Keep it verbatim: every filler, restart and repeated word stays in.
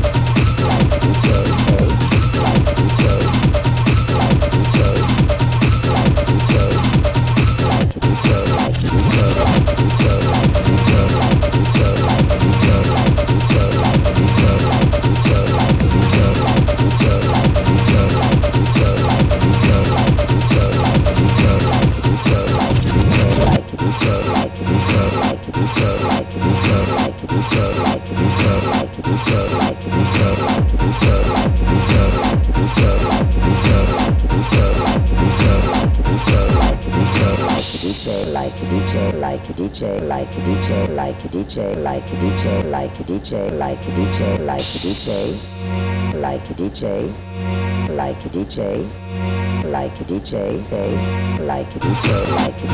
like a D J, like a D J, like a D J, like a D J, like a D J, like a D J, like a D J, like a D J, like a D J, like a D J, like a D J, like a